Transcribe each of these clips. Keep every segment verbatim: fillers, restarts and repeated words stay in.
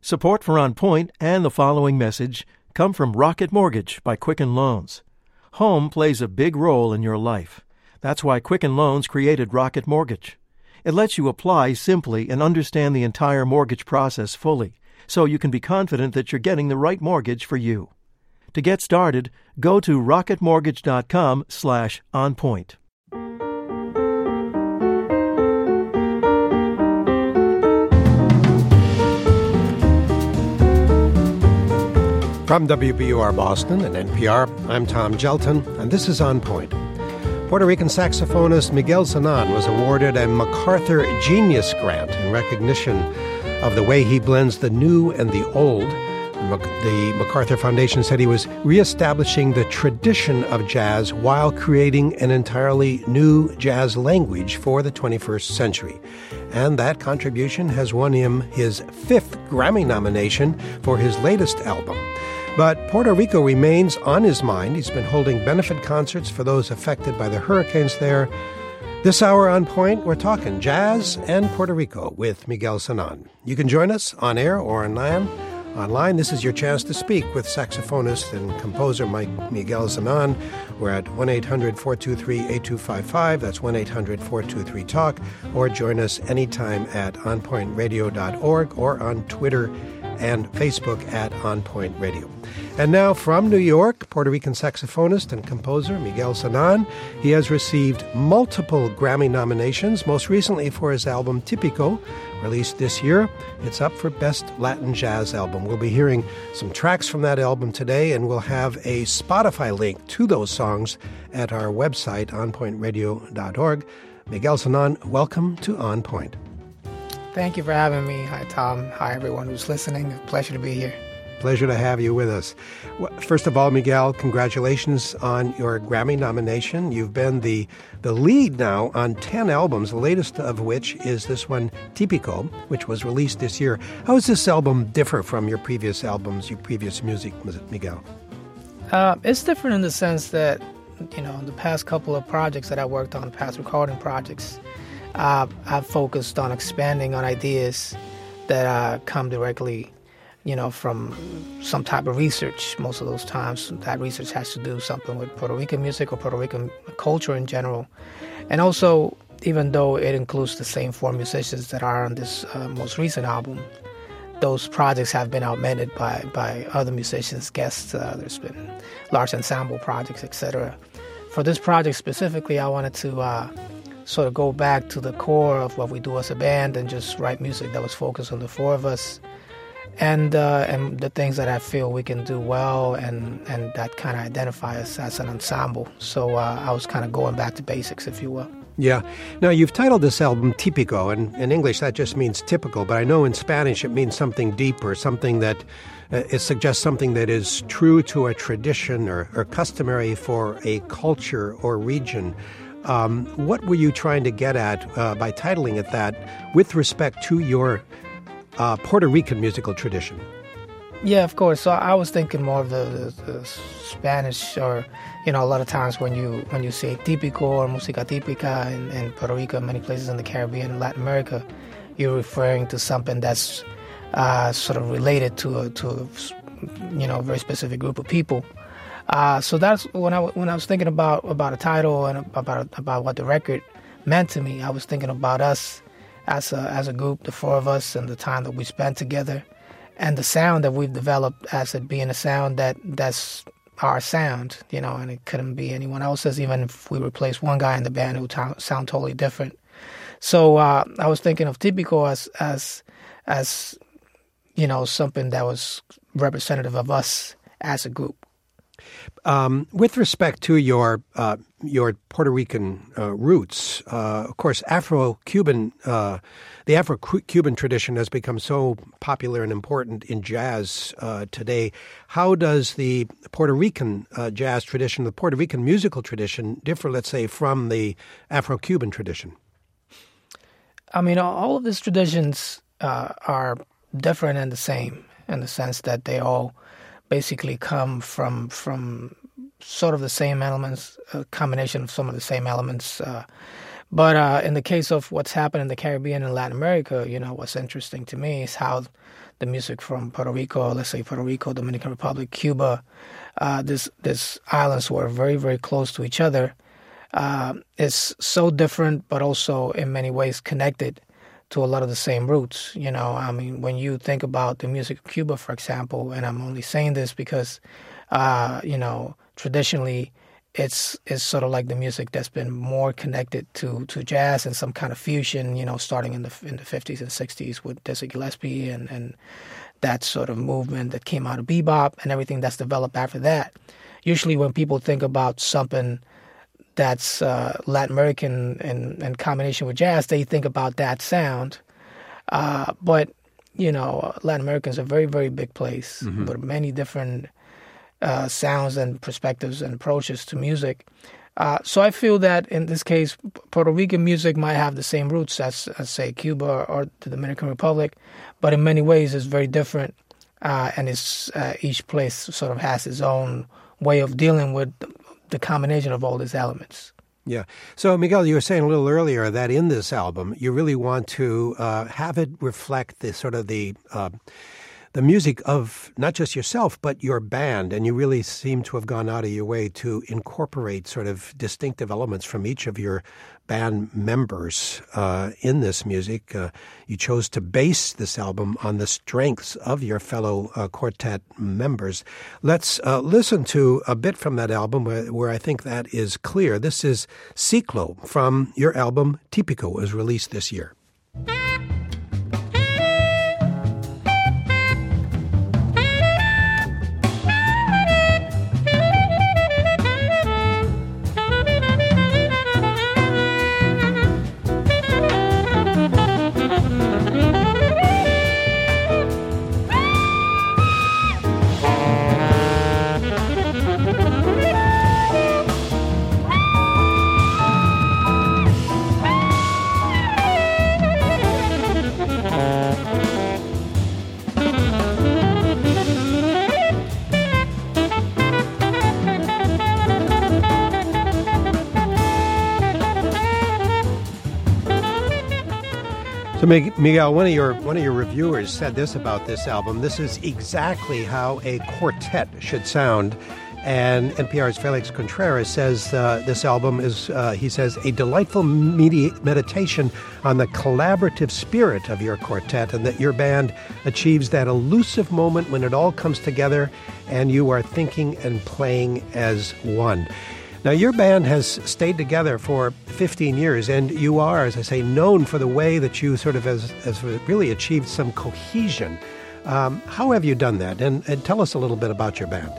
Support for On Point and the following message come from Rocket Mortgage by Quicken Loans. Home plays a big role in your life. That's why Quicken Loans created Rocket Mortgage. It lets you apply simply and understand the entire mortgage process fully, so you can be confident that you're getting the right mortgage for you. To get started, go to rocketmortgage.com slash onpoint. From W B U R Boston and N P R, I'm Tom Gelton, and this is On Point. Puerto Rican saxophonist Miguel Sanan was awarded a MacArthur Genius Grant in recognition of the way he blends the new and the old. The MacArthur Foundation said he was reestablishing the tradition of jazz while creating an entirely new jazz language for the twenty-first century. And that contribution has won him his fifth Grammy nomination for his latest album. But Puerto Rico remains on his mind. He's been holding benefit concerts for those affected by the hurricanes there. This hour on Point, we're talking jazz and Puerto Rico with Miguel Sanan. You can join us on air or online. Online, this is your chance to speak with saxophonist and composer Mike Miguel Sanan. We're at one eight hundred four two three eight two five five. That's one eight hundred four two three talk. Or join us anytime at on point radio dot org or on Twitter and Facebook at On Point Radio. And now from New York, Puerto Rican saxophonist and composer Miguel Sanan. He has received multiple Grammy nominations, most recently for his album Típico, released this year. It's up for Best Latin Jazz Album. We'll be hearing some tracks from that album today, and we'll have a Spotify link to those songs at our website, on point radio dot org. Miguel Sanan, welcome to On Point. Thank you for having me. Hi, Tom. Hi, everyone who's listening. Pleasure to be here. Pleasure to have you with us. First of all, Miguel, congratulations on your Grammy nomination. You've been the, the lead now on ten albums, the latest of which is this one, Típico, which was released this year. How does this album differ from your previous albums, your previous music, Miguel? Uh, it's different in the sense that, you know, the past couple of projects that I worked on, past recording projects, Uh, I've focused on expanding on ideas that uh, come directly, you know, from some type of research. Most of those times, that research has to do something with Puerto Rican music or Puerto Rican culture in general. And also, even though it includes the same four musicians that are on this uh, most recent album, those projects have been augmented by, by other musicians, guests. Uh, there's been large ensemble projects, et cetera. For this project specifically, I wanted to Uh, sort of go back to the core of what we do as a band and just write music that was focused on the four of us and uh, and the things that I feel we can do well and, and that kind of identify us as an ensemble. So uh, I was kind of going back to basics, if you will. Yeah. Now, you've titled this album Típico, and in English that just means typical, but I know in Spanish it means something deeper, something that uh, it suggests something that is true to a tradition or, or customary for a culture or region. Um, what were you trying to get at uh, by titling it that with respect to your uh, Puerto Rican musical tradition? Yeah, of course. So I was thinking more of the, the, the Spanish, or, you know, a lot of times when you when you say típico or música típica in, in Puerto Rico, many places in the Caribbean and Latin America, you're referring to something that's uh, sort of related to a, to a, you know, a very specific group of people. Uh, so that's when I when I was thinking about about a title and about about what the record meant to me. I was thinking about us as a as a group, the four of us, and the time that we spent together, and the sound that we've developed as it being a sound that that's our sound, you know, and it couldn't be anyone else's. Even if we replaced one guy in the band, it would t- sound totally different. So uh, I was thinking of Típico as as as you know, something that was representative of us as a group. Um, with respect to your uh, your Puerto Rican uh, roots, uh, of course, Afro-Cuban, uh, the Afro-Cuban tradition has become so popular and important in jazz uh, today. How does the Puerto Rican uh, jazz tradition, the Puerto Rican musical tradition, differ, let's say, from the Afro-Cuban tradition? I mean, all of these traditions uh, are different and the same in the sense that they all basically come from from sort of the same elements, a combination of some of the same elements. Uh, but uh, in the case of what's happened in the Caribbean and Latin America, you know, what's interesting to me is how the music from Puerto Rico, let's say Puerto Rico, Dominican Republic, Cuba, uh, this this islands were very, very close to each other. Uh, it's so different, but also in many ways connected to a lot of the same roots. You know, I mean, when you think about the music of Cuba, for example, and I'm only saying this because, uh, you know, traditionally, it's it's sort of like the music that's been more connected to, to jazz and some kind of fusion, you know, starting in the in the fifties and sixties with Dizzy Gillespie and, and that sort of movement that came out of bebop and everything that's developed after that. Usually when people think about something that's uh, Latin American in, in combination with jazz, they think about that sound. Uh, but, you know, Latin America is a very, very big place mm-hmm. with many different Uh, sounds and perspectives and approaches to music. Uh, so I feel that in this case, Puerto Rican music might have the same roots as, as say, Cuba or the Dominican Republic, but in many ways it's very different, uh, and it's, uh, each place sort of has its own way of dealing with the combination of all these elements. Yeah. So, Miguel, you were saying a little earlier that in this album, you really want to uh, have it reflect the sort of the uh, the music of not just yourself, but your band, and you really seem to have gone out of your way to incorporate sort of distinctive elements from each of your band members uh, in this music. Uh, you chose to base this album on the strengths of your fellow uh, quartet members. Let's uh, listen to a bit from that album where, where I think that is clear. This is Ciclo from your album Típico, was released this year. So, Miguel, one of your one of your reviewers said this about this album. This is exactly how a quartet should sound. And N P R's Felix Contreras says uh, this album is, uh, he says, a delightful medi- meditation on the collaborative spirit of your quartet, and that your band achieves that elusive moment when it all comes together and you are thinking and playing as one. Now, your band has stayed together for fifteen years, and you are, as I say, known for the way that you sort of has, has really achieved some cohesion. Um, how have you done that? And, and tell us a little bit about your band.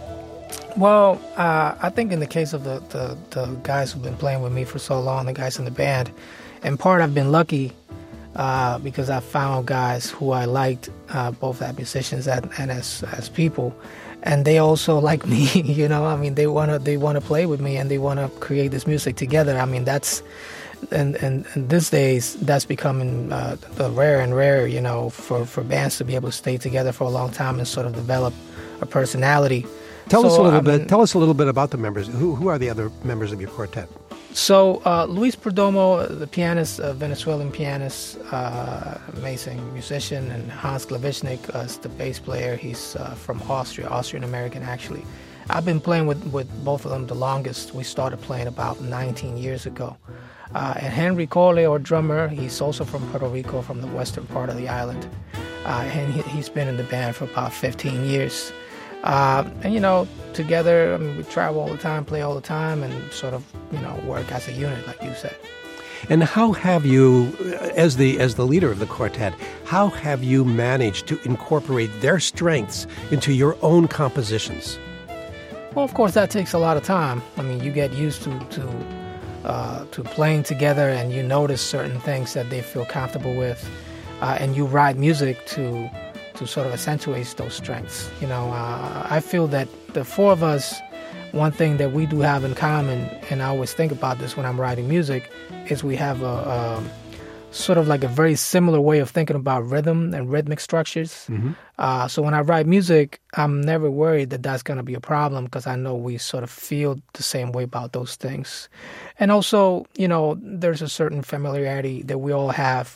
Well, uh, I think in the case of the, the, the guys who've been playing with me for so long, the guys in the band, in part I've been lucky uh, because I found guys who I liked, uh, both as musicians and, and as as people. And they also like me, you know. I mean, they wanna they wanna play with me, and they wanna create this music together. I mean, that's and and, and these days that's becoming uh, rare and rare, you know, for, for bands to be able to stay together for a long time and sort of develop a personality. Tell so, us a little I bit. mean, Tell us a little bit about the members. Who who are the other members of your quartet? So uh, Luis Perdomo, the pianist, uh, Venezuelan pianist, uh, amazing musician, and Hans Glavichnik uh, is the bass player. He's uh, from Austria, Austrian American actually. I've been playing with, with both of them the longest. We started playing about nineteen years ago. Uh, and Henry Cole, our drummer, he's also from Puerto Rico, from the western part of the island. Uh, and he, he's been in the band for about fifteen years. Uh, and, you know, together, I mean, we travel all the time, play all the time, and sort of, you know, work as a unit, like you said. And how have you, as the as the leader of the quartet, how have you managed to incorporate their strengths into your own compositions? Well, of course, that takes a lot of time. I mean, you get used to to, uh, to playing together, and you notice certain things that they feel comfortable with, uh, and you write music to to sort of accentuate those strengths. You know, uh, I feel that the four of us, one thing that we do have in common, and I always think about this when I'm writing music, is we have a, a sort of like a very similar way of thinking about rhythm and rhythmic structures. Mm-hmm. Uh, so when I write music, I'm never worried that that's going to be a problem, because I know we sort of feel the same way about those things. And also, you know, there's a certain familiarity that we all have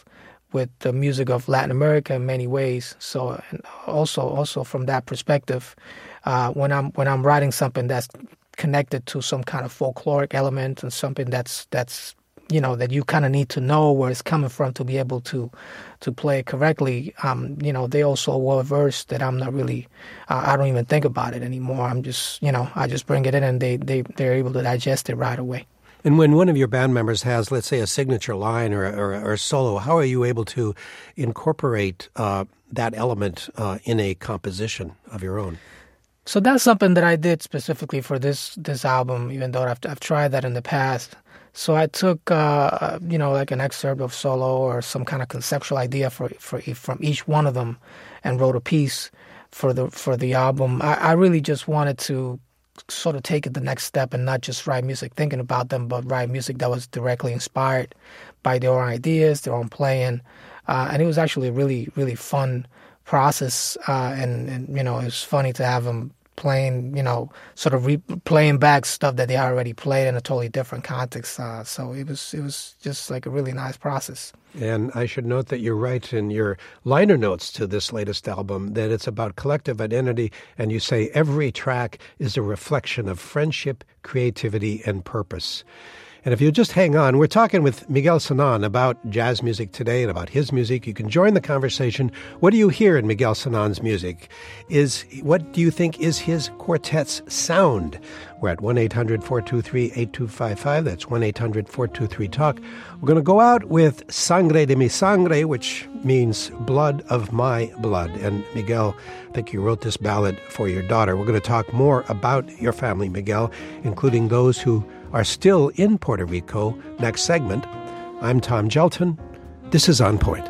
with the music of Latin America in many ways. So, and also also from that perspective, uh, when I'm when I'm writing something that's connected to some kind of folkloric element and something that's that's you know that you kind of need to know where it's coming from to be able to to play it correctly. Um, you know, they also well versed that I'm not really. Uh, I don't even think about it anymore. I'm just you know I just bring it in and they they they're able to digest it right away. And when one of your band members has, let's say, a signature line or or, or a solo, how are you able to incorporate uh, that element uh, in a composition of your own? So that's something that I did specifically for this this album, even though I've I've tried that in the past. So I took, uh, you know, like an excerpt of solo or some kind of conceptual idea for for from each one of them, and wrote a piece for the for the album. I, I really just wanted to sort of take it the next step and not just write music thinking about them, but write music that was directly inspired by their own ideas, their own playing. Uh, and it was actually a really, really fun process. Uh, and, and, you know, it was funny to have them playing, you know, sort of re- playing back stuff that they already played in a totally different context. Uh, so it was it was just like a really nice process. And I should note that you're right in your liner notes to this latest album that it's about collective identity, and you say every track is a reflection of friendship, creativity, and purpose. And if you just hang on, we're talking with Miguel Sanan about jazz music today and about his music. You can join the conversation. What do you hear in Miguel Sanan's music? Is what do you think is his quartet's sound? We're at one eight hundred four two three eight two five five. That's one eight hundred four two three talk. We're going to go out with Sangre de mi sangre, which means blood of my blood. And Miguel, I think you wrote this ballad for your daughter. We're going to talk more about your family, Miguel, including those who are still in Puerto Rico next segment. I'm Tom Gelton. This is On Point.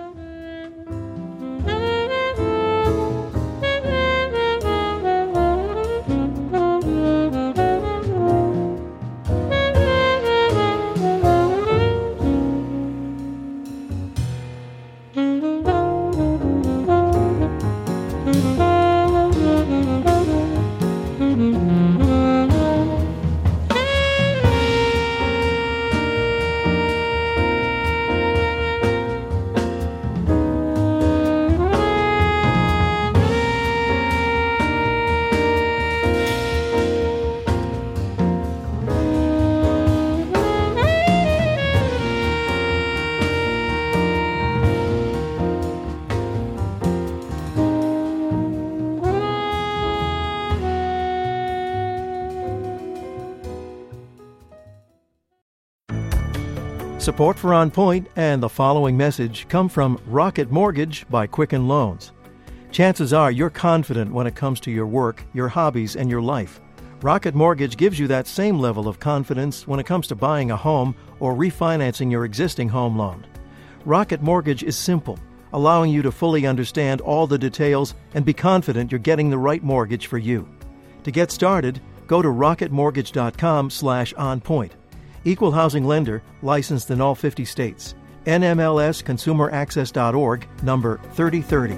Support for On Point and the following message come from Rocket Mortgage by Quicken Loans. Chances are you're confident when it comes to your work, your hobbies, and your life. Rocket Mortgage gives you that same level of confidence when it comes to buying a home or refinancing your existing home loan. Rocket Mortgage is simple, allowing you to fully understand all the details and be confident you're getting the right mortgage for you. To get started, go to rocketmortgage.com slash onpoint. Equal housing lender, licensed in all fifty states. N M L S consumer access dot org, number thirty thirty.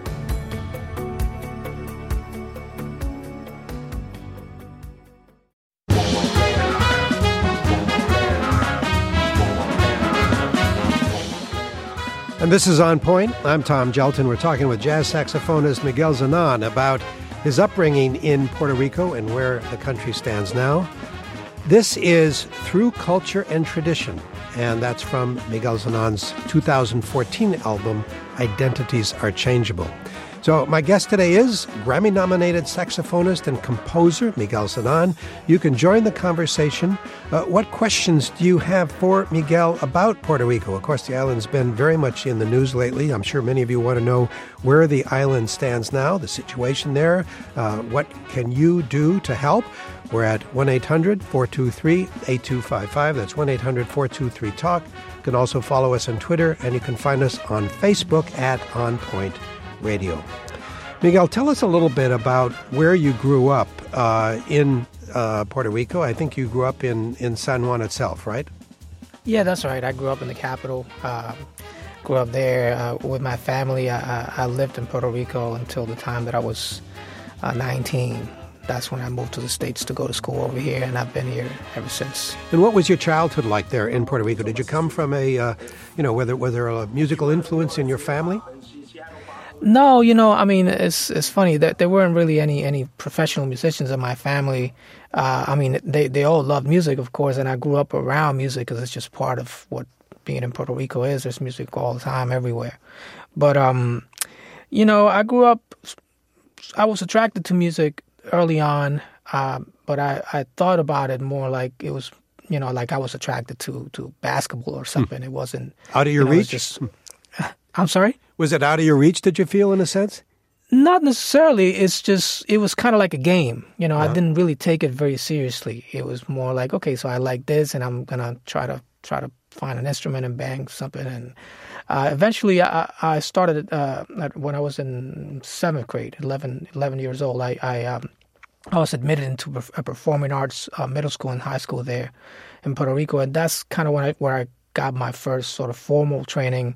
And this is On Point. I'm Tom Gelton. We're talking with jazz saxophonist Miguel Sanan about his upbringing in Puerto Rico and where the country stands now. This is Through Culture and Tradition, and that's from Miguel Sanan's two thousand fourteen album, Identities Are Changeable. So my guest today is Grammy-nominated saxophonist and composer Miguel Sanan. You can join the conversation. Uh, what questions do you have for Miguel about Puerto Rico? Of course, the island's been very much in the news lately. I'm sure many of you want to know where the island stands now, the situation there. Uh, what can you do to help? We're at one eight hundred four two three eight two five five. That's one eight hundred four two three talk. You can also follow us on Twitter, and you can find us on Facebook at On Point Radio. Miguel, tell us a little bit about where you grew up uh, in uh, Puerto Rico. I think you grew up in, in San Juan itself, right? Yeah, that's right. I grew up in the capital. Uh, grew up there uh, with my family. I, I lived in Puerto Rico until the time that I was uh, nineteen. that's when I moved to the States to go to school over here, and I've been here ever since. And what was your childhood like there in Puerto Rico? Did you come from a, uh, you know, whether was there a musical influence in your family? No, you know, I mean, it's it's funny that there weren't really any any professional musicians in my family. Uh, I mean, they, they all loved music, of course, and I grew up around music because it's just part of what being in Puerto Rico is. There's music all the time, everywhere. But, um, you know, I grew up, I was attracted to music early on, uh, but I, I thought about it more like it was, you know, like I was attracted to, to basketball or something. It wasn't... Out of your you know, reach? Just, I'm sorry? Was it out of your reach, did you feel, in a sense? Not necessarily. It's just, it was kind of like a game. You know, Uh-huh. I didn't really take it very seriously. It was more like, okay, so I like this, and I'm going to try to try to find an instrument and bang something. And uh, eventually I, I started uh, when I was in seventh grade, eleven, eleven years old. I I, um, I was admitted into a performing arts uh, middle school and high school there in Puerto Rico. And that's kind of when I, where I got my first sort of formal training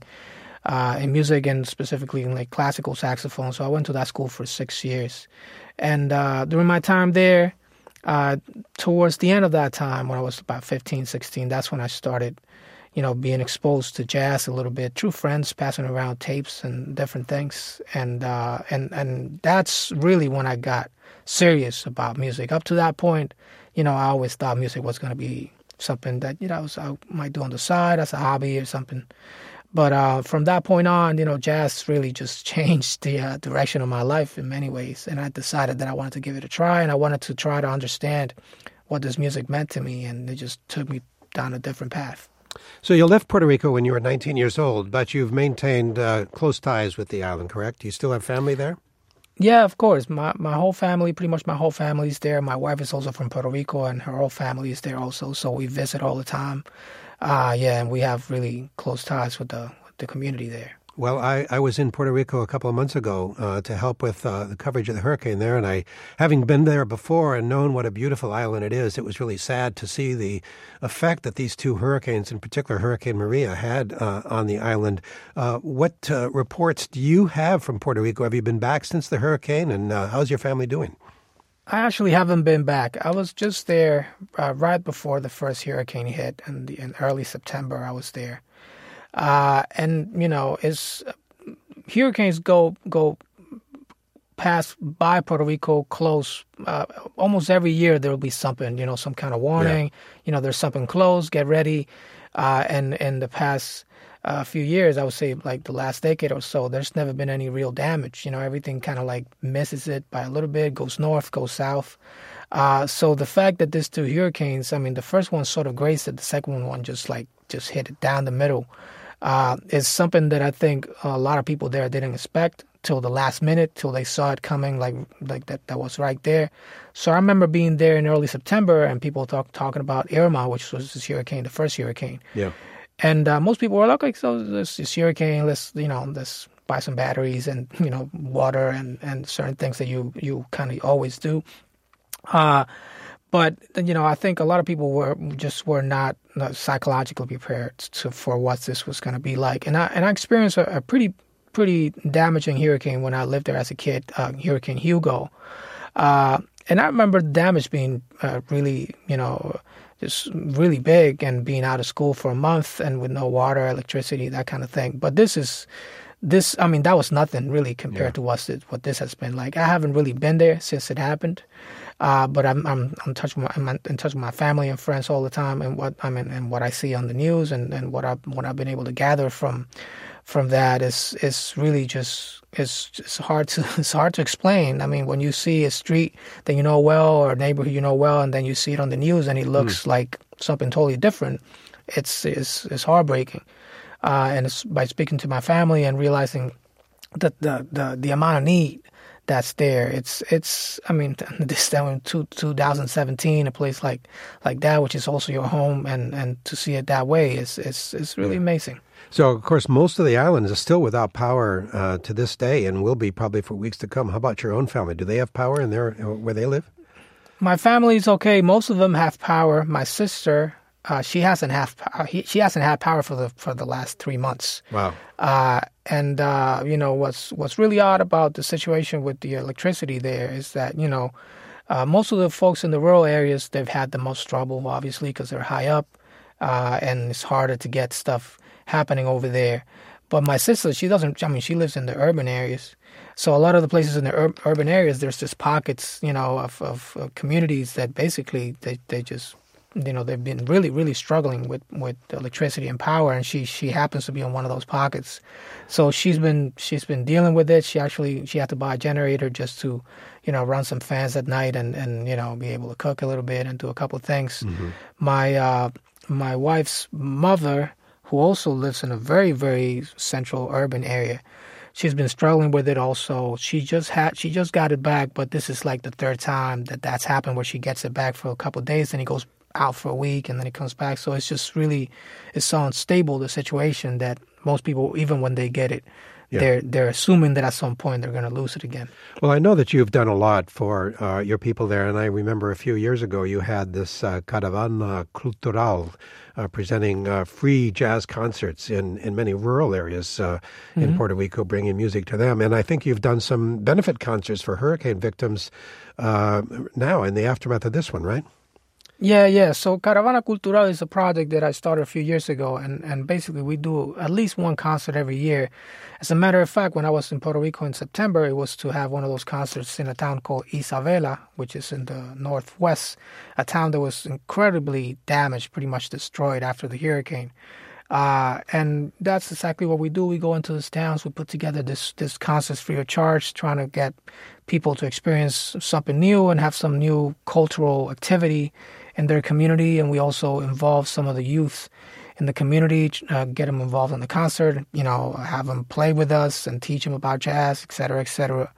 Uh, in music, and specifically in like classical saxophone. So I went to that school for six years. And uh, during my time there, uh, towards the end of that time, when I was about fifteen, sixteen, that's when I started, you know, being exposed to jazz a little bit through friends passing around tapes and different things. And uh, and and that's really when I got serious about music. Up to that point, you know, I always thought music was going to be something that, you know, I, was, I might do on the side as a hobby or something. But uh, from that point on, you know, jazz really just changed the uh, direction of my life in many ways. And I decided that I wanted to give it a try, and I wanted to try to understand what this music meant to me. And it just took me down a different path. So you left Puerto Rico when you were nineteen years old, but you've maintained uh, close ties with the island, correct? Do you still have family there? Yeah, of course. My my whole family, pretty much my whole family is there. My wife is also from Puerto Rico, and her whole family is there also. So we visit all the time. Uh, yeah, and we have really close ties with the with the community there. Well, I, I was in Puerto Rico a couple of months ago uh, to help with uh, the coverage of the hurricane there, and I, having been there before and known what a beautiful island it is, it was really sad to see the effect that these two hurricanes, in particular Hurricane Maria, had uh, on the island. Uh, what uh, reports do you have from Puerto Rico? Have you been back since the hurricane, and uh, how's your family doing? I actually haven't been back. I was just there uh, right before the first hurricane hit, in, the, in early September. I was there, uh, and you know, it's hurricanes go go past by Puerto Rico close. Uh, almost every year there will be something, you know, some kind of warning. Yeah. You know, there's something close. Get ready. Uh, and in the past uh, few years, I would say like the last decade or so, there's never been any real damage. You know, everything kind of like misses it by a little bit, goes north, goes south. Uh, so the fact that these two hurricanes, I mean, the first one sort of grazed it, the second one just like just hit it down the middle, uh, is something that I think a lot of people there didn't expect till the last minute, till they saw it coming, like like that that was right there. So I remember being there in early September and people talk, talking about Irma, which was this hurricane, the first hurricane. Yeah. And uh, most people were like, okay, so this, this hurricane, let's, you know, let's buy some batteries and, you know, water and, and certain things that you, you kind of always do. Uh, but, you know, I think a lot of people were just were not, not psychologically prepared to, for what this was going to be like. And I, and I experienced a, a pretty pretty damaging hurricane when I lived there as a kid, uh, Hurricane Hugo. Uh, and I remember the damage being uh, really, you know, just really big, and being out of school for a month and with no water, electricity, that kind of thing. But this is, this, I mean, that was nothing really compared yeah. to what, what this has been like. I haven't really been there since it happened. Uh, but I'm I'm I'm, touch with my, I'm in touch with my family and friends all the time, and what I mean and what I see on the news, and, and what I what I've been able to gather from from that is is really just it's it's hard to it's hard to explain. I mean, when you see a street that you know well or a neighborhood you know well, and then you see it on the news and it looks mm. like something totally different, it's it's it's heartbreaking. Uh, and it's by speaking to my family and realizing that the the, the amount of need that's there. It's it's. I mean, this down in two, two thousand seventeen, a place like like that, which is also your home, and, and to see it that way is is is really yeah. amazing. So, of course, most of the islands are still without power uh, to this day, and will be probably for weeks to come. How about your own family? Do they have power in their where they live? My family's okay. Most of them have power. My sister, uh, she hasn't have he, she hasn't had power for the for the last three months. Wow. Uh, and uh, you know what's what's really odd about the situation with the electricity there is that you know Uh, most of the folks in the rural areas, they've had the most trouble, obviously, because they're high up, uh, and it's harder to get stuff happening over there. But my sister, she doesn't, I mean, she lives in the urban areas. So a lot of the places in the ur- urban areas, there's just pockets, you know, of, of, of communities that basically they, they just, you know, they've been really, really struggling with, with electricity and power. And she, she happens to be in one of those pockets. So she's been, she's been dealing with it. She actually, she had to buy a generator just to, you know, run some fans at night and, and, you know, be able to cook a little bit and do a couple of things. Mm-hmm. My, uh, my wife's mother, who also lives in a very, very central urban area, she's been struggling with it also. She just had, she just got it back, but this is like the third time that that's happened where she gets it back for a couple of days, then he goes out for a week, and then he comes back. So it's just really, it's so unstable, the situation, that most people, even when they get it, yeah. they're they're assuming that at some point they're going to lose it again. Well, I know that you've done a lot for uh, your people there, and I remember a few years ago you had this uh, Caravana Cultural, Uh, presenting uh, free jazz concerts in, in many rural areas uh, mm-hmm. in Puerto Rico, bringing music to them. And I think you've done some benefit concerts for hurricane victims uh, now in the aftermath of this one, right? Yeah, yeah. So Caravana Cultural is a project that I started a few years ago, and, and basically we do at least one concert every year. As a matter of fact, when I was in Puerto Rico in September, it was to have one of those concerts in a town called Isabela, which is in the northwest, a town that was incredibly damaged, pretty much destroyed after the hurricane. Uh, and that's exactly what we do. We go into these towns, we put together this, this concerts free of charge, trying to get people to experience something new and have some new cultural activity in their community. And we also involve some of the youth in the community, uh, get them involved in the concert, you know, have them play with us and teach them about jazz, et cetera, et cetera.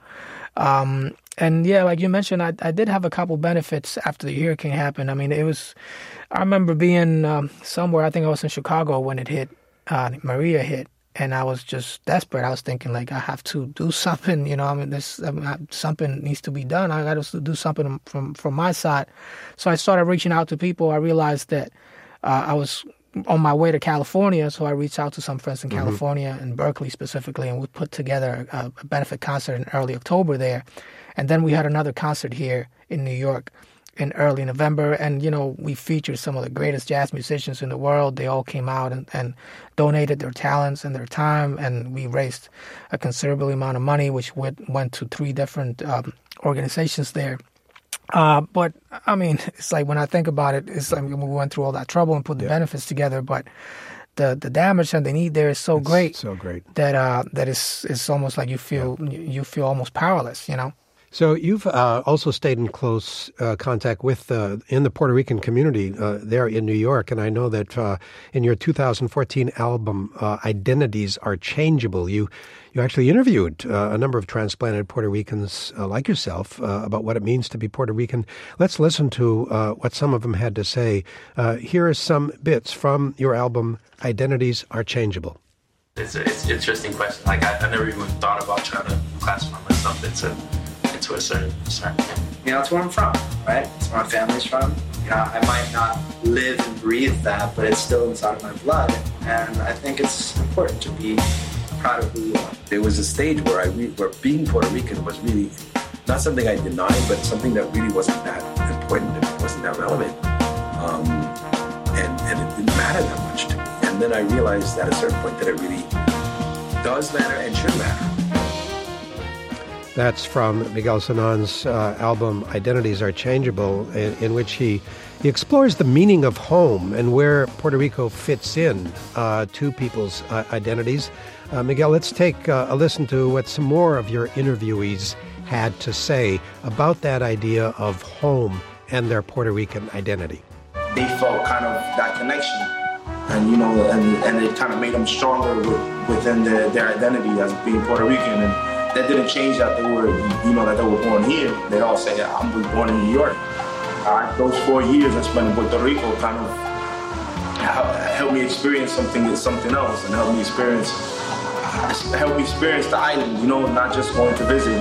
Um, and yeah, like you mentioned, I, I did have a couple benefits after the hurricane happened. I mean, it was, I remember being um, somewhere, I think I was in Chicago when it hit, uh, Maria hit, and I was just desperate. I was thinking, like, I have to do something, you know, I mean, this I mean, something needs to be done. I got to do something from, from my side. So I started reaching out to people. I realized that uh, I was on my way to California, so I reached out to some friends in mm-hmm. California, in Berkeley specifically, and we put together a, a benefit concert in early October there. And then we had another concert here in New York in early November, and, you know, we featured some of the greatest jazz musicians in the world. They all came out and, and donated their talents and their time, and we raised a considerable amount of money, which went, went to three different um, organizations there. Uh, but, I mean, it's like when I think about it, it's like we went through all that trouble and put the yeah. benefits together, but the the damage and the need there is so it's great, so great that uh, that it's, it's almost like you feel yeah. you feel almost powerless, you know? So you've uh, also stayed in close uh, contact with uh, in the Puerto Rican community uh, there in New York, and I know that uh, in your two thousand fourteen album, uh, Identities Are Changeable, you you actually interviewed uh, a number of transplanted Puerto Ricans uh, like yourself uh, about what it means to be Puerto Rican. Let's listen to uh, what some of them had to say. Uh, here are some bits from your album, Identities Are Changeable. It's, a, it's an interesting question. Like I, I never even thought about trying to classify myself into to a certain, certain, you know, it's where I'm from, right? It's where my family's from. You know, I might not live and breathe that, but it's still inside of my blood. And I think it's important to be proud of who you are. There was a stage where I re- where being Puerto Rican was really not something I denied, but something that really wasn't that important. It wasn't that relevant. Um, and, and it didn't matter that much to me. And then I realized at a certain point that it really does matter and should matter. That's from Miguel Senon's uh, album Identities Are Changeable, in, in which he, he explores the meaning of home and where Puerto Rico fits in uh, to people's uh, identities. Uh, Miguel, let's take uh, a listen to what some more of your interviewees had to say about that idea of home and their Puerto Rican identity. They felt kind of that connection, and you know, and, and it kind of made them stronger with, within their, their identity as being Puerto Rican. And that didn't change that they were, you know, that they were born here. They all say, yeah, I was born in New York. Uh, those four years I spent in Puerto Rico kind of helped me experience something, something else, and helped me experience, helped me experience the island, you know, not just going to visit.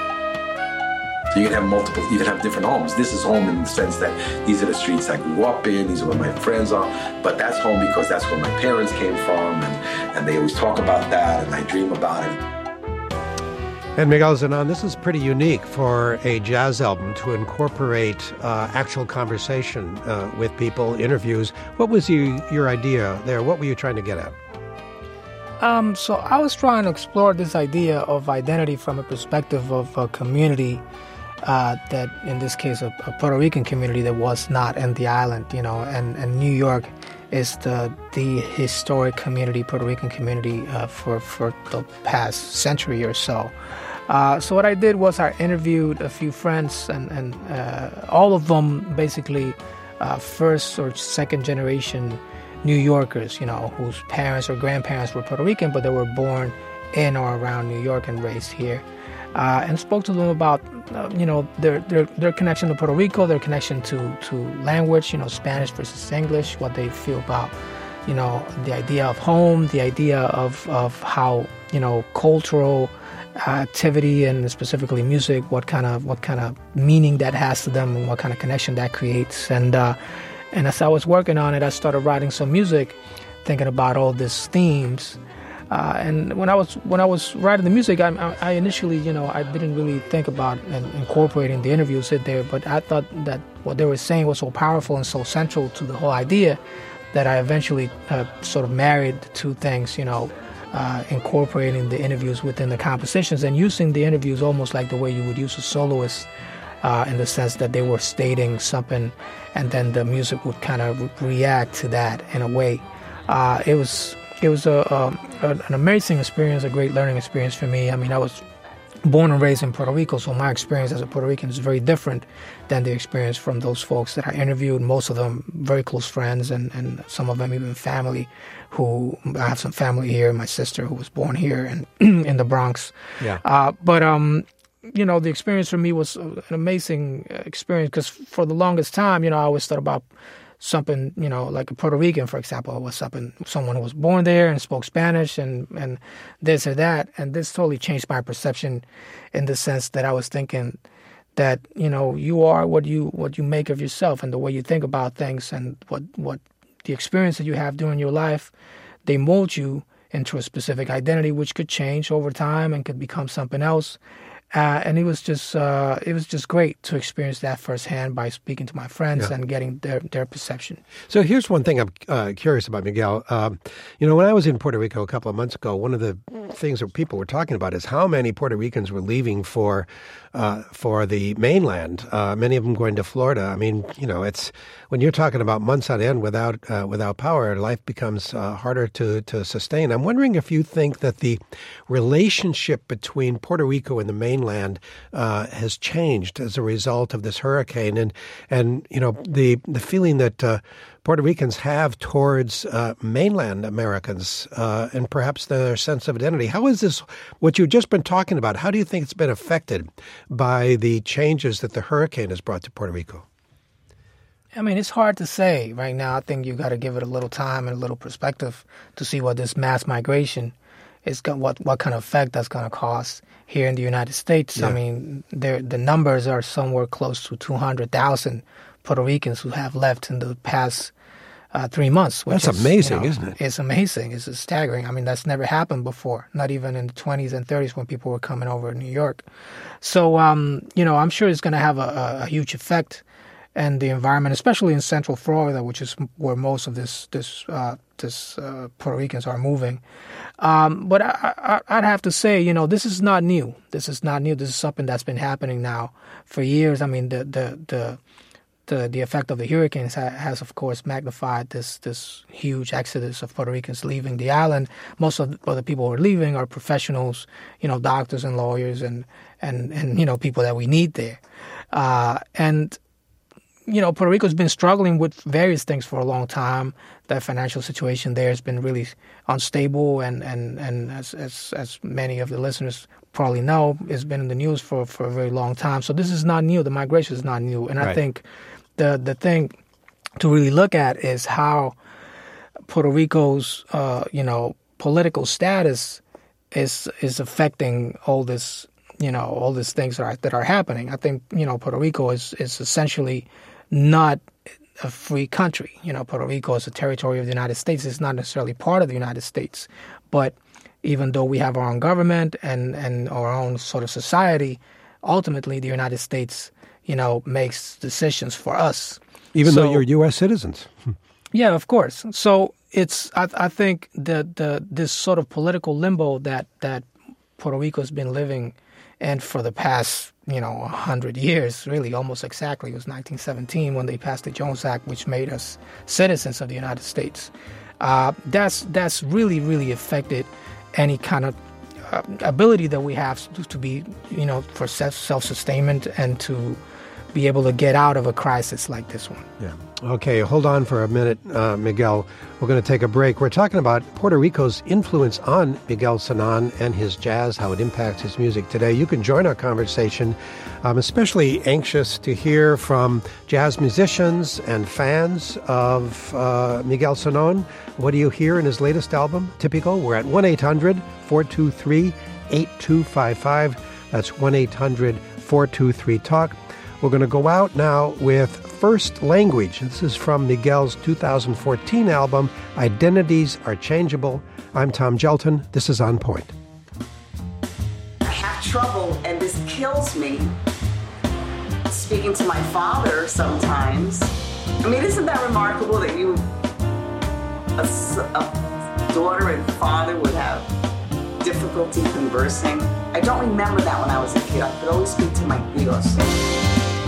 So you can have multiple, you can have different homes. This is home in the sense that these are the streets I grew up in, these are where my friends are, but that's home because that's where my parents came from, and, and they always talk about that, and I dream about it. And Miguel Zenon, this is pretty unique for a jazz album to incorporate uh, actual conversation uh, with people, interviews. What was you, your idea there? What were you trying to get at? Um, so I was trying to explore this idea of identity from a perspective of a community uh, that, in this case, a, a Puerto Rican community that was not in the island, you know, and, and New York is the the historic community, Puerto Rican community, uh, for, for the past century or so. Uh, so what I did was I interviewed a few friends, and, and uh, all of them basically uh, first or second generation New Yorkers, you know, whose parents or grandparents were Puerto Rican, but they were born in or around New York and raised here. Uh, and spoke to them about, uh, you know, their, their their connection to Puerto Rico, their connection to, to language, you know, Spanish versus English, what they feel about, you know, the idea of home, the idea of, of how, you know, cultural activity and specifically music, what kind of what kind of meaning that has to them and what kind of connection that creates. And uh, and as I was working on it, I started writing some music, thinking about all these themes. Uh, and when I was when I was writing the music, I, I initially, you know, I didn't really think about incorporating the interviews in there, but I thought that what they were saying was so powerful and so central to the whole idea that I eventually uh, sort of married the two things, you know, uh, incorporating the interviews within the compositions and using the interviews almost like the way you would use a soloist, uh, in the sense that they were stating something and then the music would kind of re- react to that in a way. Uh, it was... It was a, a, an amazing experience, a great learning experience for me. I mean, I was born and raised in Puerto Rico, so my experience as a Puerto Rican is very different than the experience from those folks that I interviewed, most of them very close friends, and, and some of them even family, who, I have some family here, my sister who was born here and in the Bronx. Yeah. Uh, but, um, you know, the experience for me was an amazing experience because for the longest time, you know, I always thought about something, you know, like a Puerto Rican, for example, was something, someone who was born there and spoke Spanish and, and this or that. And this totally changed my perception in the sense that I was thinking that, you know, you are what you what you make of yourself and the way you think about things and what, what the experience that you have during your life, they mold you into a specific identity, which could change over time and could become something else. Uh, and it was just uh, it was just great to experience that firsthand by speaking to my friends yeah. and getting their, their perception. So here's one thing I'm uh, curious about, Miguel. Um, you know, when I was in Puerto Rico a couple of months ago, one of the things that people were talking about is how many Puerto Ricans were leaving for uh, for the mainland. Uh, many of them going to Florida. I mean, you know, it's when you're talking about months on end without uh, without power, life becomes uh, harder to to sustain. I'm wondering if you think that the relationship between Puerto Rico and the mainland Land uh, has changed as a result of this hurricane, and and you know the the feeling that uh, Puerto Ricans have towards uh, mainland Americans uh, and perhaps their sense of identity. How is this, what you've just been talking about, how do you think it's been affected by the changes that the hurricane has brought to Puerto Rico? I mean, it's hard to say right now. I think you got to give it a little time and a little perspective to see what this mass migration is, what what kind of effect that's going to cause here in the United States. Yeah. I mean, the numbers are somewhere close to two hundred thousand Puerto Ricans who have left in the past uh, three months. Which that's is, amazing, you know, isn't it? It's amazing. It's staggering. I mean, that's never happened before, not even in the twenties and thirties when people were coming over to New York. So, um, you know, I'm sure it's going to have a, a huge effect and the environment, especially in Central Florida, which is where most of this this uh, this uh, Puerto Ricans are moving. Um, but I, I, I'd have to say, you know, this is not new. This is not new. This is something that's been happening now for years. I mean, the the the the, the effect of the hurricanes ha- has, of course, magnified this this huge exodus of Puerto Ricans leaving the island. Most of the people who are leaving are professionals, you know, doctors and lawyers and and and you know people that we need there, uh, and. You know, Puerto Rico's been struggling with various things for a long time. The financial situation there has been really unstable, and, and, and as, as as many of the listeners probably know, it's been in the news for, for a very long time. So this is not new. The migration is not new. And right. I think the the thing to really look at is how Puerto Rico's, uh, you know, political status is is affecting all this, you know, all these things that are, that are happening. I think, you know, Puerto Rico is, is essentially not a free country. You know, Puerto Rico is a territory of the United States. It's not necessarily part of the United States, but even though we have our own government and, and our own sort of society, ultimately the United States, you know, makes decisions for us. Even so, though you're U S citizens. Yeah, of course. So it's I, I think that the this sort of political limbo that, that Puerto Rico has been living in for the past, you know, one hundred years, really almost exactly. It was nineteen seventeen when they passed the Jones Act, which made us citizens of the United States. Uh, that's that's really, really affected any kind of uh, ability that we have to, to be, you know, for self, self-sustainment and to be able to get out of a crisis like this one. Yeah. Okay, hold on for a minute, uh, Miguel. We're going to take a break. We're talking about Puerto Rico's influence on Miguel Sanan and his jazz, how it impacts his music today. You can join our conversation. I'm especially anxious to hear from jazz musicians and fans of uh, Miguel Sanan. What do you hear in his latest album, Typical? We're at one eight hundred four two three eight two five five. That's one eight hundred four two three talk. We're going to go out now with First Language. This is from Miguel's two thousand fourteen album, Identities Are Changeable. I'm Tom Gelton. This is On Point. I have trouble, and this kills me, speaking to my father sometimes. I mean, isn't that remarkable that you, a, a daughter and father would have difficulty conversing? I don't remember that when I was a kid. I could always speak to my tios.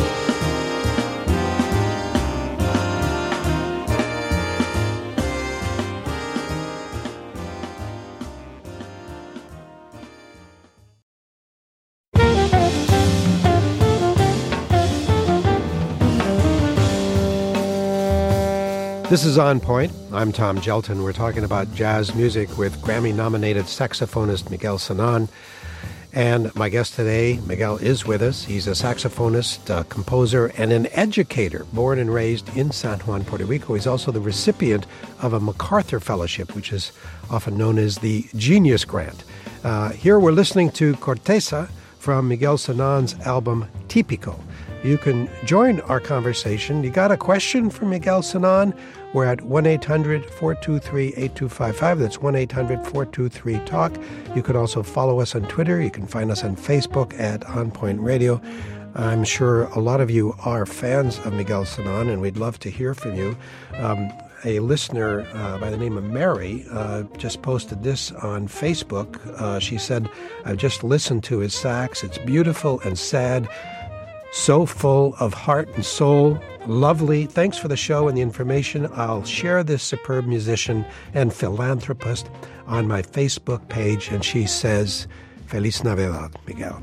This is On Point. I'm Tom Gelton. We're talking about jazz music with Grammy-nominated saxophonist Miguel Sanan. And my guest today, Miguel, is with us. He's a saxophonist, a composer, and an educator, born and raised in San Juan, Puerto Rico. He's also the recipient of a MacArthur Fellowship, which is often known as the Genius Grant. Uh, here we're listening to Corteza from Miguel Sanan's album, Típico. You can join our conversation. You got a question for Miguel Sanan? We're at one eight hundred four two three eight two five five. That's one eight hundred four two three talk. You can also follow us on Twitter. You can find us on Facebook at On Point Radio. I'm sure a lot of you are fans of Miguel Sanan, and we'd love to hear from you. Um, a listener uh, by the name of Mary uh, just posted this on Facebook. Uh, she said, "I've just listened to his sax. It's beautiful and sad. So full of heart and soul. Lovely. Thanks for the show and the information. I'll share this superb musician and philanthropist on my Facebook page." And she says, Feliz Navidad, Miguel.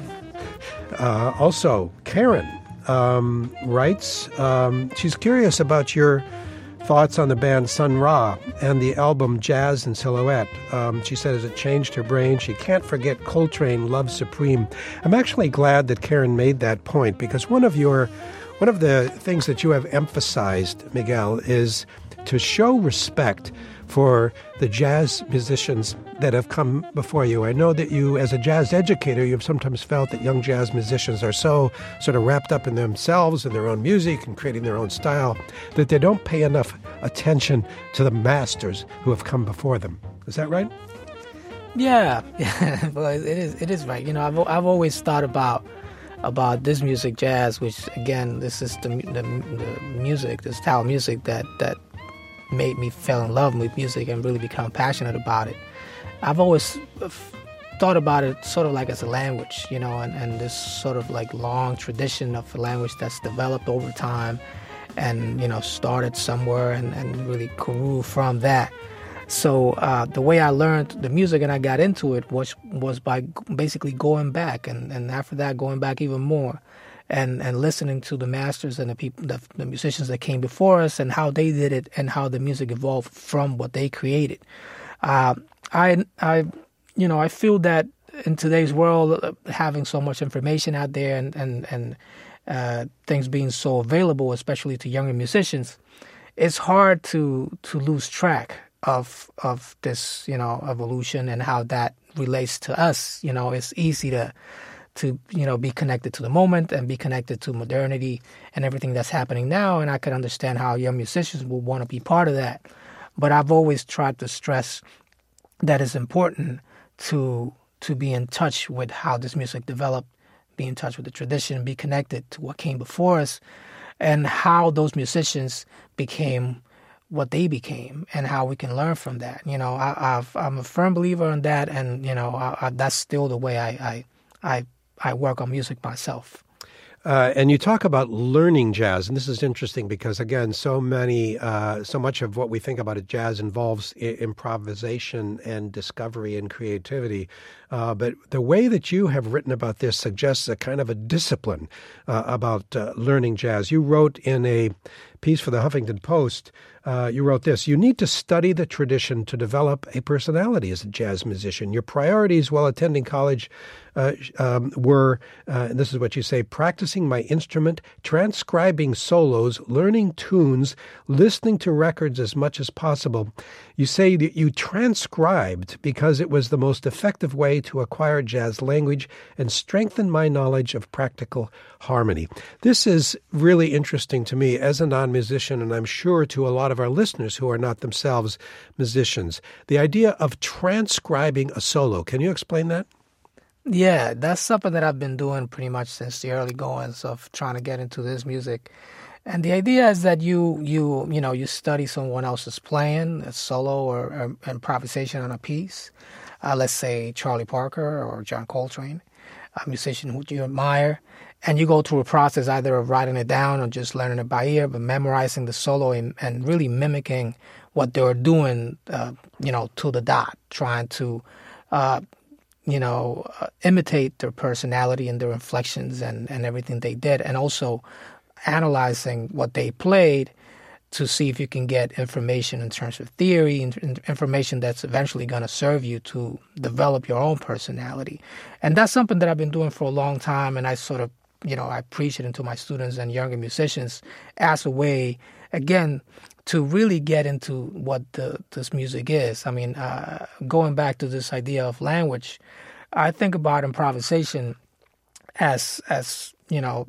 Uh, also, Karen um, writes, um, she's curious about your thoughts on the band Sun Ra and the album Jazz and Silhouette. Um, she said, has it changed her brain? She can't forget Coltrane, Love Supreme. I'm actually glad that Karen made that point, because one of your, one of the things that you have emphasized, Miguel, is to show respect for the jazz musicians that have come before you. I know that you, as a jazz educator, you've sometimes felt that young jazz musicians are so sort of wrapped up in themselves and their own music and creating their own style that they don't pay enough attention to the masters who have come before them. Is that right? Yeah, yeah. Well, it is. It is right. You know, I've I've always thought about about this music, jazz, which again, this is the the, the music, the style of music that that made me fall in love with music and really become passionate about it. I've always thought about it sort of like as a language, you know, and, and this sort of like long tradition of a language that's developed over time and, you know, started somewhere and, and really grew from that. So uh, the way I learned the music and I got into it was was by basically going back, and, and after that going back even more. And, and listening to the masters and the people, the, the musicians that came before us, and how they did it, and how the music evolved from what they created. Uh, I, I, you know, I feel that in today's world, uh, having so much information out there and and and uh, things being so available, especially to younger musicians, it's hard to to lose track of of this, you know, evolution and how that relates to us. You know, it's easy to. to, you know, be connected to the moment and be connected to modernity and everything that's happening now. And I could understand how young musicians will want to be part of that. But I've always tried to stress that is important to to be in touch with how this music developed, be in touch with the tradition, be connected to what came before us, and how those musicians became what they became, and how we can learn from that. You know, I, I've, I'm a firm believer in that, and you know, I, I, that's still the way I I, I I work on music myself. Uh, and you talk about learning jazz, and this is interesting because, again, so many, uh, so much of what we think about at jazz involves I- improvisation and discovery and creativity. Uh, but the way that you have written about this suggests a kind of a discipline uh, about uh, learning jazz. You wrote in a piece for the Huffington Post, uh, you wrote this: you need to study the tradition to develop a personality as a jazz musician. Your priorities while attending college uh, um, were, uh, and this is what you say, practicing my instrument, transcribing solos, learning tunes, listening to records as much as possible. You say that you transcribed because it was the most effective way to acquire jazz language and strengthen my knowledge of practical harmony. This is really interesting to me as a non-musician, and I'm sure to a lot of our listeners who are not themselves musicians. The idea of transcribing a solo. Can you explain that? Yeah, that's something that I've been doing pretty much since the early goings of trying to get into this music. And the idea is that you you you know you study someone else's playing, a solo or, or improvisation on a piece. Uh, let's say Charlie Parker or John Coltrane, a musician who you admire, and you go through a process either of writing it down or just learning it by ear, but memorizing the solo and, and really mimicking what they were doing, uh, you know, to the dot, trying to, uh, you know, uh, imitate their personality and their inflections and, and everything they did, and also analyzing what they played to see if you can get information in terms of theory and information that's eventually going to serve you to develop your own personality. And that's something that I've been doing for a long time, and I sort of, you know, I preach it into my students and younger musicians as a way, again, to really get into what the, this music is. I mean, uh, going back to this idea of language, I think about improvisation as, as you know,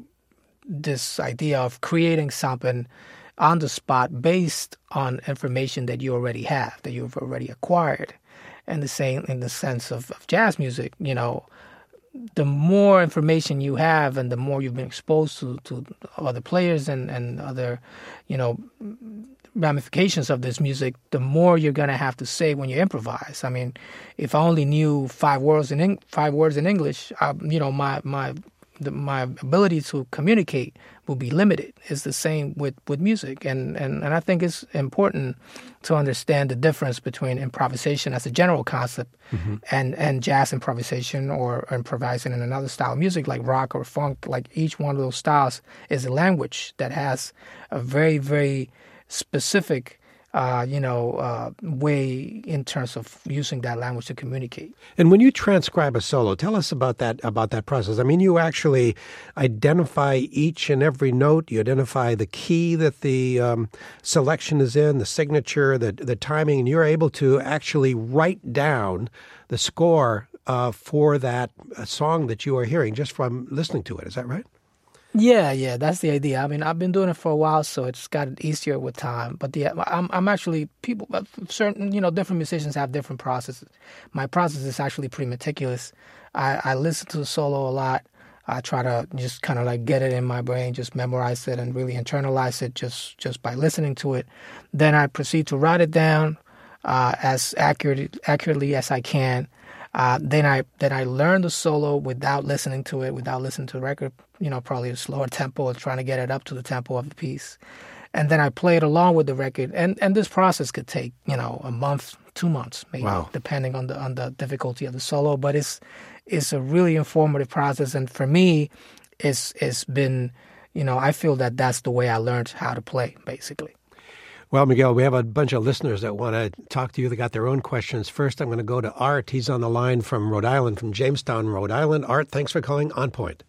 this idea of creating something on the spot based on information that you already have, that you've already acquired. And the same in the sense of, of jazz music, you know, the more information you have and the more you've been exposed to, to other players and, and other, you know, ramifications of this music, the more you're going to have to say when you improvise. I mean, if I only knew five words in Eng- five words in English, I, you know, my my the, my ability to communicate will be limited. It's the same with, with music. And, and, and I think it's important to understand the difference between improvisation as a general concept mm-hmm. and, and jazz improvisation or improvising in another style of music like rock or funk. Like each one of those styles is a language that has a very, very specific Uh, you know, uh, way in terms of using that language to communicate. And when you transcribe a solo, tell us about that about that process. I mean, you actually identify each and every note. You identify the key that the um, selection is in, the signature, the the timing, and you're able to actually write down the score uh, for that uh, song that you are hearing just from listening to it. Is that right? Yeah, yeah, that's the idea. I mean, I've been doing it for a while, so it's gotten easier with time. But the, I'm, I'm actually people, certain, you know, different musicians have different processes. My process is actually pretty meticulous. I, I listen to the solo a lot. I try to just kind of like get it in my brain, just memorize it, and really internalize it just just by listening to it. Then I proceed to write it down uh, as accurate accurately as I can. Uh, then I then I learn the solo without listening to it, without listening to the record, you know, probably a slower tempo and trying to get it up to the tempo of the piece. And then I play it along with the record. And, and this process could take, you know, a month, two months, maybe, wow. depending on the on the difficulty of the solo. But it's it's a really informative process. And for me, it's it's been, you know, I feel that that's the way I learned how to play, basically. Well, Miguel, we have a bunch of listeners that want to talk to you. They got their own questions. First, I'm going to go to Art. He's on the line from Rhode Island, from Jamestown, Rhode Island. Art, thanks for calling On Point.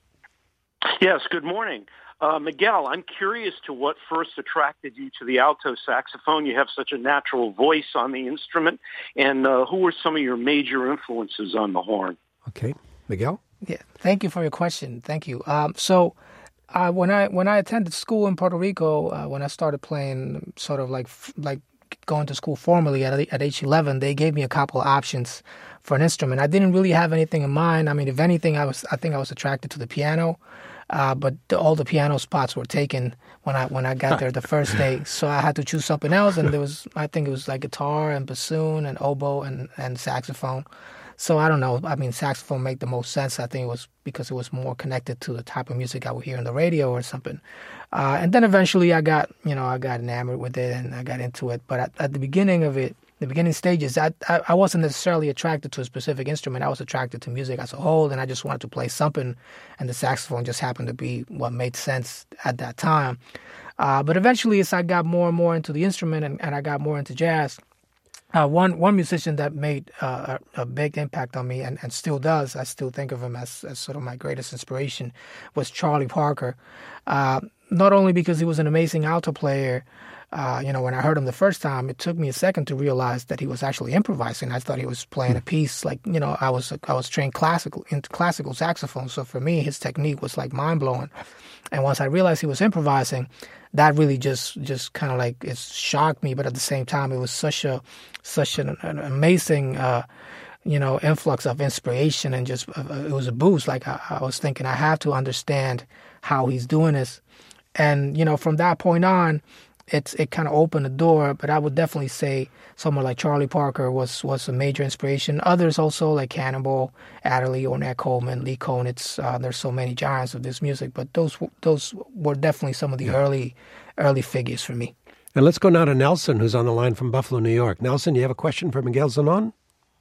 Yes, good morning. Uh, Miguel, I'm curious to what first attracted you to the alto saxophone. You have such a natural voice on the instrument. And uh, who were some of your major influences on the horn? Okay. Miguel? Yeah, thank you for your question. Thank you. Um, so... Uh, when I when I attended school in Puerto Rico, uh, when I started playing sort of like like going to school formally at at age eleven, they gave me a couple of options for an instrument. I didn't really have anything in mind. I mean, if anything, I was I think I was attracted to the piano, uh, but the, all the piano spots were taken when I when I got there the first day. So I had to choose something else, and there was I think it was like guitar and bassoon and oboe and, and saxophone. So I don't know. I mean, saxophone made the most sense. I think it was because it was more connected to the type of music I would hear on the radio or something. Uh, and then eventually I got, you know, I got enamored with it and I got into it. But at, at the beginning of it, the beginning stages, I, I I wasn't necessarily attracted to a specific instrument. I was attracted to music as a whole, and I just wanted to play something. And the saxophone just happened to be what made sense at that time. Uh, but eventually, as I got more and more into the instrument and, and I got more into jazz, Uh, one one musician that made uh, a, a big impact on me and, and still does, I still think of him as, as sort of my greatest inspiration, was Charlie Parker. Uh, not only because he was an amazing alto player, uh, you know, when I heard him the first time, it took me a second to realize that he was actually improvising. I thought he was playing a piece like, you know, I was I was trained classical into classical saxophone, so for me, his technique was like mind blowing. And once I realized he was improvising, that really just just kind of like it shocked me, but at the same time, it was such a such an, an amazing, uh, you know, influx of inspiration and just uh, it was a boost. Like I, I was thinking, I have to understand how he's doing this, and you know, from that point on, it's it kind of opened the door. But I would definitely say someone like Charlie Parker was was a major inspiration. Others also like Cannonball Adderley, Ornette Coleman, Lee Konitz. Uh, there's so many giants of this music, but those those were definitely some of the yeah. early early figures for me. And let's go now to Nelson, who's on the line from Buffalo, New York. Nelson, you have a question for Miguel Zanon?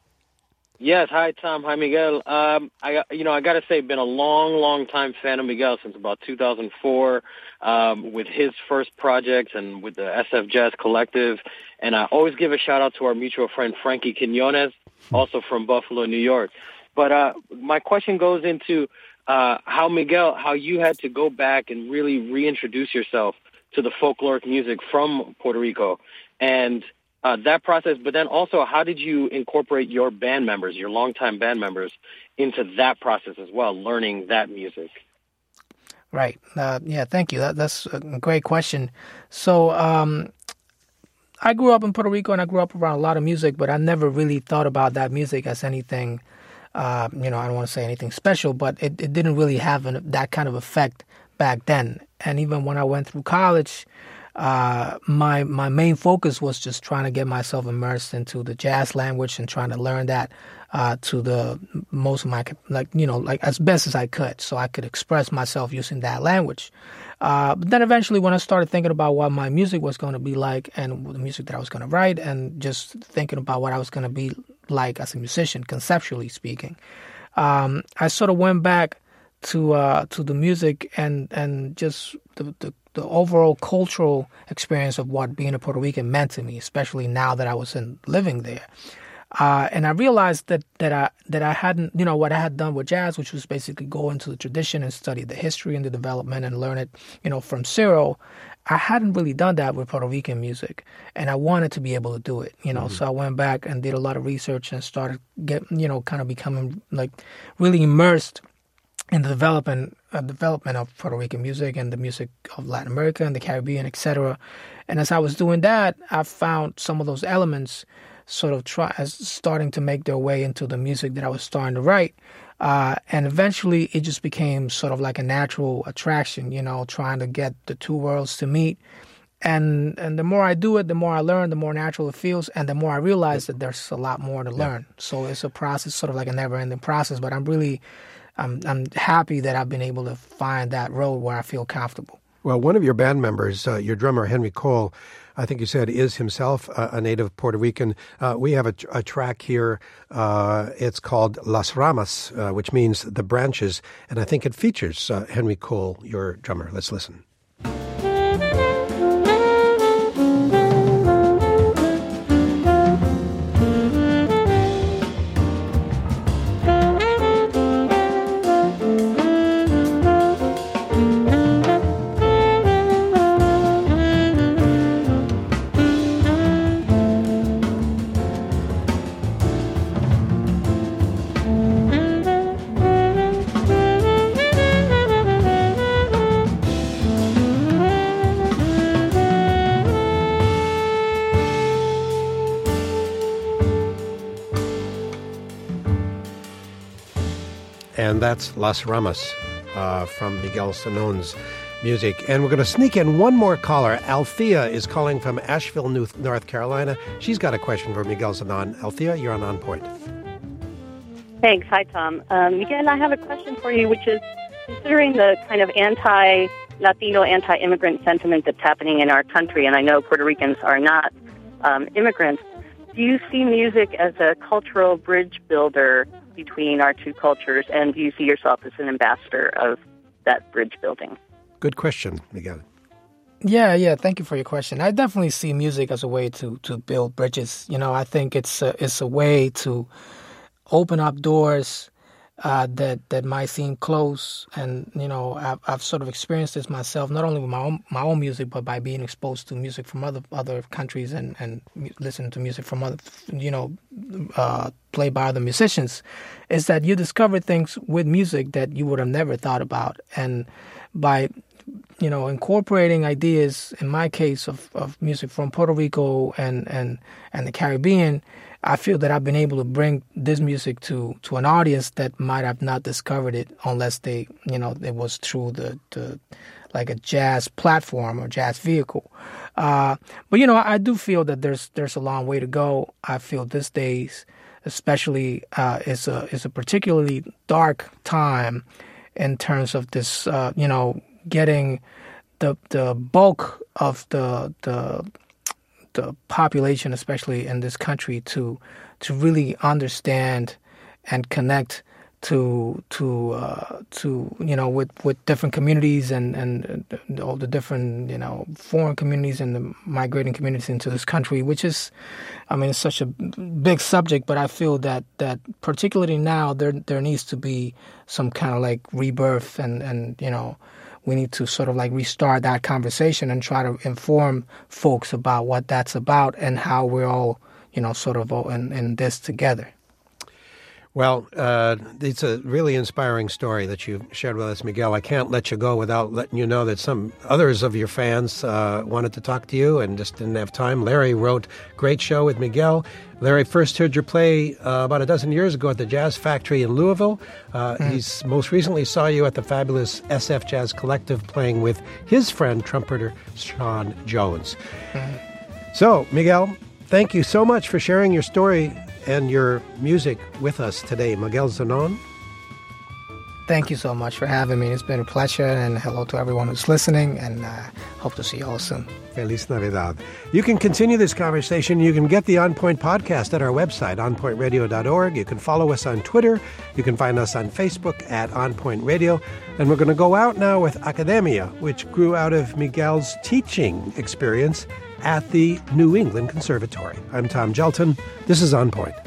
Yes. Hi, Tom. Hi, Miguel. Um, I you know I got to say, been a long, long time fan of Miguel since about two thousand four um, with his first projects and with the S F Jazz Collective. And I always give a shout out to our mutual friend Frankie Quinones, also from Buffalo, New York. But uh, my question goes into uh, how Miguel, how you had to go back and really reintroduce yourself to the folkloric music from Puerto Rico, and uh, that process. But then also, how did you incorporate your band members, your longtime band members, into that process as well, learning that music? Right. Uh, yeah. Thank you. That, that's a great question. So. Um, I grew up in Puerto Rico, and I grew up around a lot of music, but I never really thought about that music as anything, uh, you know, I don't want to say anything special, but it, it didn't really have an, that kind of effect back then. And even when I went through college, uh, my my main focus was just trying to get myself immersed into the jazz language and trying to learn that uh, to the most of my, like, you know, like as best as I could, so I could express myself using that language. Uh, but then eventually when I started thinking about what my music was going to be like and the music that I was going to write and just thinking about what I was going to be like as a musician, conceptually speaking, um, I sort of went back to uh, to the music and, and just the, the, the overall cultural experience of what being a Puerto Rican meant to me, especially now that I was in, living there. Uh, and I realized that, that I that I hadn't, you know, what I had done with jazz, which was basically go into the tradition and study the history and the development and learn it, you know, from zero. I hadn't really done that with Puerto Rican music, and I wanted to be able to do it, you know. Mm-hmm. So I went back and did a lot of research and started get, you know, kind of becoming like really immersed in the development uh, development of Puerto Rican music and the music of Latin America and the Caribbean, et cetera. And as I was doing that, I found some of those elements sort of try as starting to make their way into the music that I was starting to write. Uh, and eventually it just became sort of like a natural attraction, you know, trying to get the two worlds to meet. And and the more I do it, the more I learn, the more natural it feels, and the more I realize that there's a lot more to learn. Yeah. So it's a process, sort of like a never-ending process, but I'm really, I'm, I'm happy that I've been able to find that road where I feel comfortable. Well, one of your band members, uh, your drummer, Henry Cole, I think you said is himself a, a native Puerto Rican. Uh, we have a, a track here. Uh, it's called Las Ramas, uh, which means the branches. And I think it features uh, Henry Cole, your drummer. Let's listen. And that's Las Ramas uh, from Miguel Sanon's music. And we're going to sneak in one more caller. Althea is calling from Asheville, North Carolina. She's got a question for Miguel Sanon. Althea, you're on On Point. Thanks. Hi, Tom. Um, Miguel, I have a question for you, which is, considering the kind of anti-Latino, anti-immigrant sentiment that's happening in our country, and I know Puerto Ricans are not um, immigrants, do you see music as a cultural bridge builder between our two cultures, and do you see yourself as an ambassador of that bridge building? Good question, Miguel. Yeah, yeah. Thank you for your question. I definitely see music as a way to to build bridges. You know, I think it's a, it's a way to open up doors uh, that that might seem close. And you know, I've, I've sort of experienced this myself, not only with my own my own music, but by being exposed to music from other other countries and and listening to music from other, you know, uh, played by other musicians. Is that you discover things with music that you would have never thought about, and by you know, incorporating ideas, in my case, of, of music from Puerto Rico and, and, and the Caribbean, I feel that I've been able to bring this music to, to an audience that might have not discovered it unless they, you know, it was through the, the like a jazz platform or jazz vehicle. Uh, but, you know, I do feel that there's there's a long way to go. I feel these days, especially, uh, is a is a particularly dark time in terms of this, uh, you know, getting the the bulk of the the the population, especially in this country, to to really understand and connect to to uh, to you know with, with different communities and, and all the different you know foreign communities and the migrating communities into this country, which is, I mean, it's such a big subject. But I feel that that particularly now there there needs to be some kind of like rebirth, and and you know. We need to sort of like restart that conversation and try to inform folks about what that's about and how we're all, you know, sort of in, in this together. Well, uh, it's a really inspiring story that you shared with us, Miguel. I can't let you go without letting you know that some others of your fans uh, wanted to talk to you and just didn't have time. Larry wrote, "Great show with Miguel. Larry first heard your play uh, about a dozen years ago at the Jazz Factory in Louisville. Uh, mm. He's most recently saw you at the fabulous S F Jazz Collective playing with his friend, trumpeter Sean Jones." Mm. So, Miguel, thank you so much for sharing your story and your music with us today. Miguel Sanon. Thank you so much for having me. It's been a pleasure, and hello to everyone who's listening, and uh, hope to see you all soon. Feliz Navidad. You can continue this conversation. You can get the On Point podcast at our website, on point radio dot org. You can follow us on Twitter. You can find us on Facebook at On Point Radio. And we're going to go out now with Academia, which grew out of Miguel's teaching experience at the New England Conservatory. I'm Tom Gelton. This is On Point.